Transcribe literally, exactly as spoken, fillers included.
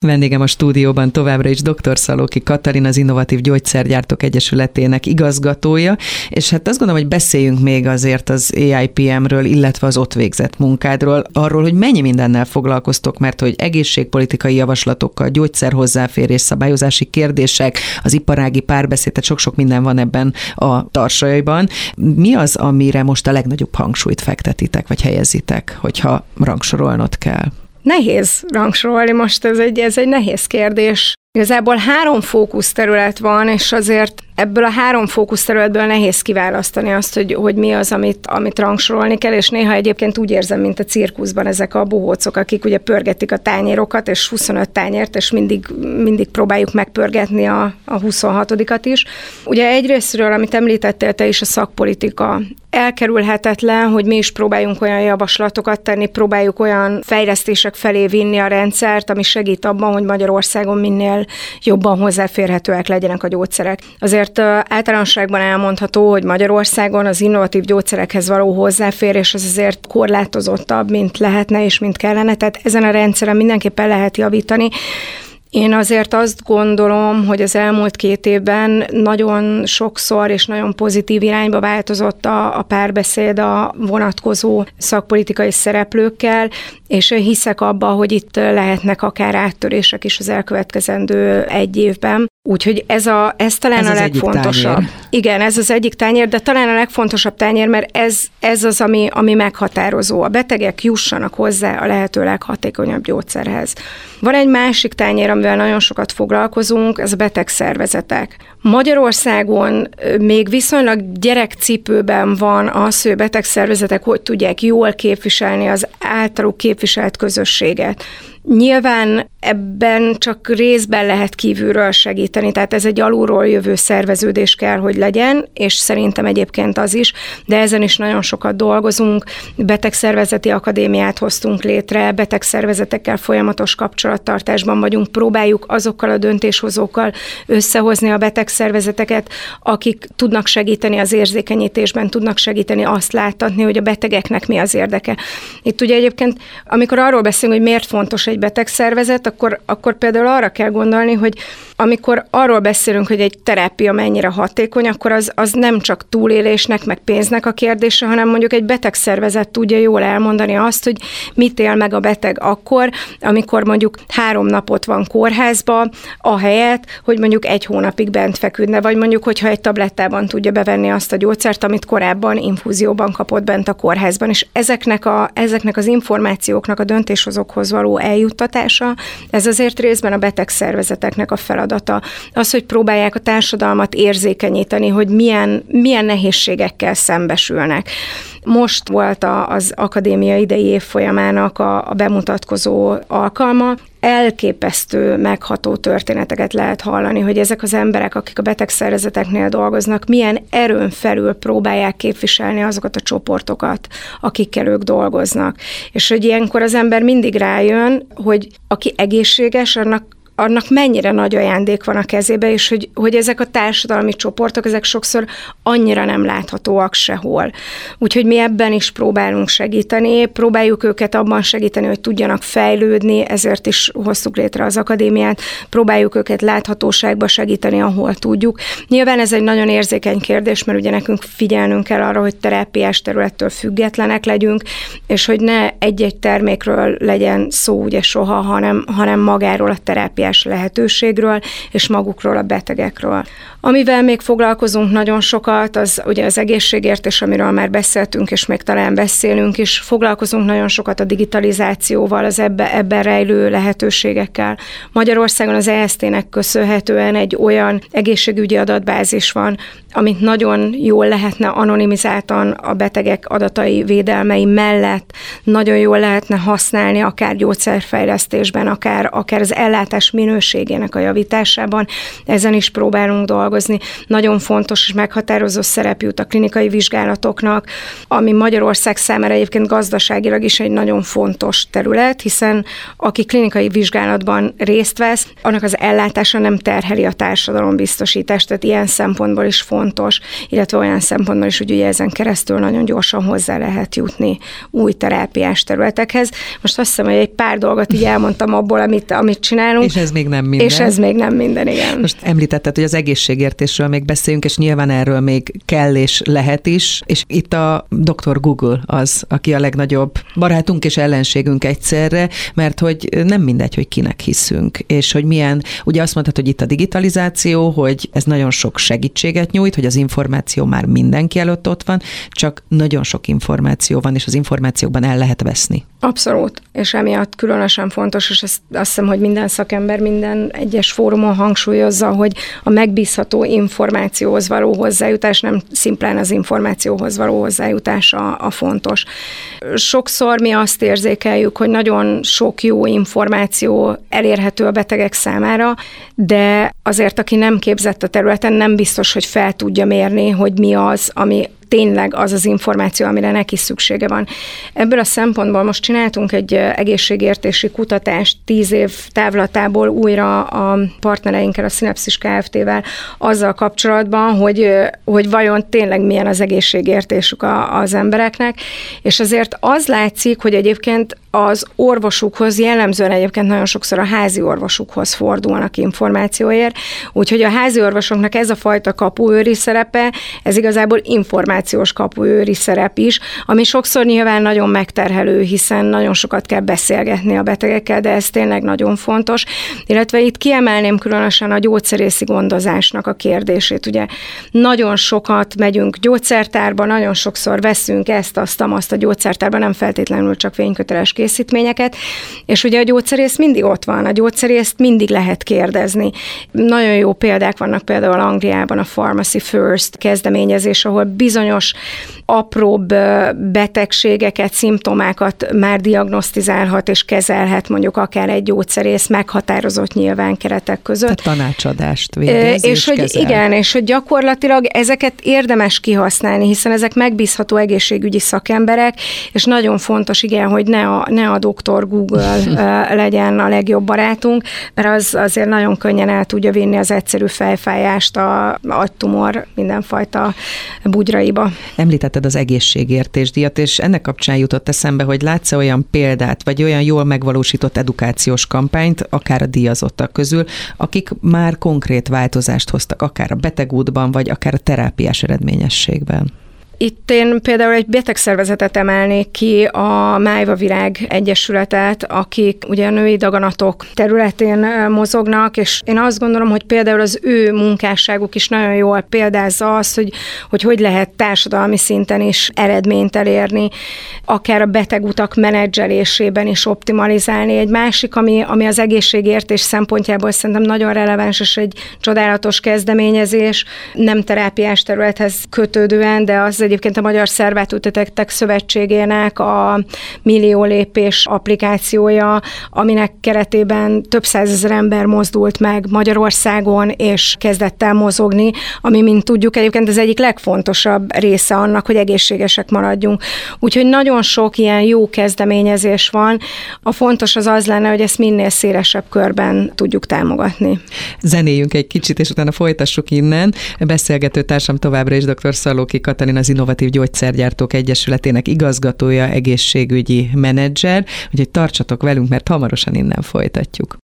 Vendégem a stúdióban továbbra is dr. Szalóki Katalin, az Innovatív Gyógyszergyártók Egyesületének igazgatója, és hát azt gondolom, hogy beszéljünk még azért az á i pé em-ről, illetve az ott végzett munkádról, arról, hogy mennyi mindennel foglalkoztok, mert hogy egészségpolitikai javaslatokkal, gyógyszerhozzáférés, szabályozási kérdések, az iparági párbeszéd, tehát sok-sok minden van ebben a tarsajban. Mi az, amire most a legnagyobb hangsúlyt fektetitek, vagy helyezitek, hogyha rangsorolnod kell? Nehéz rangsorolni most, ez egy, ez egy nehéz kérdés. Igazából három fókuszterület van, és azért ebből a három fókuszterületből nehéz kiválasztani azt, hogy, hogy mi az, amit, amit rangsorolni kell, és néha egyébként úgy érzem, mint a cirkuszban ezek a bohócok, akik ugye pörgetik a tányérokat, és huszonöt tányért, és mindig, mindig próbáljuk megpörgetni a, a huszonhatodikat is. Ugye egyrésztről, amit említettél te is, a szakpolitika. Elkerülhetetlen, hogy mi is próbáljunk olyan javaslatokat tenni, próbáljuk olyan fejlesztések felé vinni a rendszert, ami segít abban, hogy Magyarországon minél jobban hozzáférhetőek legyenek a gyógyszerek. Azért általánosságban elmondható, hogy Magyarországon az innovatív gyógyszerekhez való hozzáférés az azért korlátozottabb, mint lehetne és mint kellene, tehát ezen a rendszeren mindenképpen lehet javítani. Én azért azt gondolom, hogy az elmúlt két évben nagyon sokszor és nagyon pozitív irányba változott a, a párbeszéd a vonatkozó szakpolitikai szereplőkkel, és hiszek abba, hogy itt lehetnek akár áttörések is az elkövetkezendő egy évben. Úgyhogy ez, a, ez talán ez a legfontosabb. Igen, ez az egyik tányér, de talán a legfontosabb tányér, mert ez, ez az, ami, ami meghatározó. A betegek jussanak hozzá a lehető leghatékonyabb gyógyszerhez. Van egy másik tányér, amivel nagyon sokat foglalkozunk, ez a betegszervezetek. Magyarországon még viszonylag gyerekcipőben van az, hogy a betegszervezetek hogy tudják jól képviselni az általuk képviselt közösséget. Nyilván ebben csak részben lehet kívülről segíteni, tehát ez egy alulról jövő szerveződés kell, hogy legyen, és szerintem egyébként az is, de ezen is nagyon sokat dolgozunk. Betegszervezeti akadémiát hoztunk létre, betegszervezetekkel folyamatos kapcsolattartásban vagyunk, próbáljuk azokkal a döntéshozókkal összehozni a betegszervezeteket, akik tudnak segíteni az érzékenyítésben, tudnak segíteni azt láttatni, hogy a betegeknek mi az érdeke. Itt ugye egyébként, amikor arról beszélünk, hogy miért fontos egy betegszervezet, akkor, akkor például arra kell gondolni, hogy amikor arról beszélünk, hogy egy terápia mennyire hatékony, akkor az, az nem csak túlélésnek, meg pénznek a kérdése, hanem mondjuk egy betegszervezet tudja jól elmondani azt, hogy mit él meg a beteg akkor, amikor mondjuk három napot van kórházba, ahelyett, hogy mondjuk egy hónapig bent feküdne, vagy mondjuk, hogyha egy tablettában tudja bevenni azt a gyógyszert, amit korábban infúzióban kapott bent a kórházban. És ezeknek, a, ezeknek az információknak a döntéshozókhoz való eljuttatása, ez azért részben a betegszervezeteknek a feladata. Az, hogy próbálják a társadalmat érzékenyíteni, hogy milyen, milyen nehézségekkel szembesülnek. Most volt a, az akadémia idei évfolyamának a, a bemutatkozó alkalma. Elképesztő, megható történeteket lehet hallani, hogy ezek az emberek, akik a betegszervezeteknél dolgoznak, milyen erőn felül próbálják képviselni azokat a csoportokat, akikkel ők dolgoznak. És hogy ilyenkor az ember mindig rájön, hogy aki egészséges, annak annak mennyire nagy ajándék van a kezébe, és hogy, hogy ezek a társadalmi csoportok, ezek sokszor annyira nem láthatóak sehol. Úgyhogy mi ebben is próbálunk segíteni, próbáljuk őket abban segíteni, hogy tudjanak fejlődni, ezért is hoztuk létre az akadémiát, próbáljuk őket láthatóságba segíteni, ahol tudjuk. Nyilván ez egy nagyon érzékeny kérdés, mert ugye nekünk figyelnünk kell arra, hogy terápiás területtől függetlenek legyünk, és hogy ne egy-egy termékről legyen szó ugye soha, hanem, hanem magáról a terápiás lehetőségről, és magukról a betegekről. Amivel még foglalkozunk nagyon sokat, az ugye az egészségért, és amiről már beszéltünk, és még talán beszélünk is, foglalkozunk nagyon sokat a digitalizációval, az ebbe, ebben rejlő lehetőségekkel. Magyarországon az e es té-nek köszönhetően egy olyan egészségügyi adatbázis van, amit nagyon jól lehetne anonimizáltan a betegek adatai védelmei mellett nagyon jól lehetne használni, akár gyógyszerfejlesztésben, akár, akár az ellátás minőségének a javításában. Ezen is próbálunk dolgozni. Nagyon fontos és meghatározó szerep jut a klinikai vizsgálatoknak, ami Magyarország számára egyébként gazdaságilag is egy nagyon fontos terület, hiszen aki klinikai vizsgálatban részt vesz, annak az ellátása nem terheli a társadalombiztosítást, tehát ilyen szempontból is fontos fontos, illetve olyan szempontból is, hogy ugye ezen keresztül nagyon gyorsan hozzá lehet jutni új terápiás területekhez. Most azt hiszem, hogy egy pár dolgot így elmondtam abból, amit, amit csinálunk. És ez még nem minden. És ez még nem minden, igen. Most említetted, hogy az egészségértésről még beszéljünk, és nyilván erről még kell és lehet is, és itt a doktor Google az, aki a legnagyobb barátunk és ellenségünk egyszerre, mert hogy nem mindegy, hogy kinek hiszünk, és hogy milyen, ugye azt mondtad, hogy itt a digitalizáció, hogy ez nagyon sok segítséget nyújt, hogy az információ már mindenki előtt ott van, csak nagyon sok információ van, és az információkban el lehet veszni. Abszolút, és emiatt különösen fontos, és ezt azt hiszem, hogy minden szakember minden egyes fórumon hangsúlyozza, hogy a megbízható információhoz való hozzájutás, nem szimplán az információhoz való hozzájutás a, a fontos. Sokszor mi azt érzékeljük, hogy nagyon sok jó információ elérhető a betegek számára, de azért, aki nem képzett a területen, nem biztos, hogy fel tudja mérni, hogy mi az, ami tényleg az az információ, amire neki szüksége van. Ebből a szempontból most csináltunk egy egészségértési kutatást tíz év távlatából újra a partnereinkkel, a Synapsis Kft-vel azzal kapcsolatban, hogy, hogy vajon tényleg milyen az egészségértésük a, az embereknek, és azért az látszik, hogy egyébként az orvosukhoz, jellemzően egyébként nagyon sokszor a házi orvosukhoz fordulnak információért, úgyhogy a házi orvosoknak ez a fajta kapuőri szerepe, ez igazából információs kapuőri szerep is, ami sokszor nyilván nagyon megterhelő, hiszen nagyon sokat kell beszélgetni a betegekkel, de ez tényleg nagyon fontos, illetve itt kiemelném különösen a gyógyszerészi gondozásnak a kérdését. Ugye nagyon sokat megyünk gyógyszertárba, nagyon sokszor veszünk ezt, azt, azt a gyógyszertárba, nem feltétlenül csak vényköteles készítményeket, és ugye a gyógyszerész mindig ott van, a gyógyszerészt mindig lehet kérdezni. Nagyon jó példák vannak például Angliában a Pharmacy First kezdeményezés, ahol bizonyos apróbb betegségeket, szimptomákat már diagnosztizálhat és kezelhet mondjuk akár egy gyógyszerész meghatározott nyilván keretek között. Tehát tanácsadást végez és, és hogy kezel. Igen, és hogy gyakorlatilag ezeket érdemes kihasználni, hiszen ezek megbízható egészségügyi szakemberek, és nagyon fontos, igen, hogy ne a, ne a doktor Google legyen a legjobb barátunk, mert az azért nagyon könnyen el tudja vinni az egyszerű fejfájást, a agytumor mindenfajta bugyraiba. Említetted az egészségértésdíjat, és ennek kapcsán jutott eszembe, hogy látsz olyan példát, vagy olyan jól megvalósított edukációs kampányt, akár a díjazottak közül, akik már konkrét változást hoztak, akár a betegútban, vagy akár a terápiás eredményességben. Itt én például egy betegszervezetet emelnék ki, a Májva Virág Egyesületet, akik ugye a női daganatok területén mozognak, és én azt gondolom, hogy például az ő munkásságuk is nagyon jól példázza azt, hogy hogy, hogy lehet társadalmi szinten is eredményt elérni, akár a betegutak menedzselésében is optimalizálni. Egy másik, ami, ami az egészségértés szempontjából szerintem nagyon releváns, és egy csodálatos kezdeményezés, nem terápiás területhez kötődően, de az egyébként a Magyar Szervátültetettek Szövetségének a Millió Lépés applikációja, aminek keretében több százezer ember mozdult meg Magyarországon, és kezdett el mozogni, ami, mint tudjuk, egyébként az egyik legfontosabb része annak, hogy egészségesek maradjunk. Úgyhogy nagyon sok ilyen jó kezdeményezés van. A fontos az az lenne, hogy ezt minél szélesebb körben tudjuk támogatni. Zenéljünk egy kicsit, és utána folytassuk innen. Beszélgető társam továbbra is dr. Szalóki Katalin, az Innovatív Gyógyszergyártók Egyesületének igazgatója, egészségügyi menedzser, úgyhogy tartsatok velünk, mert hamarosan innen folytatjuk.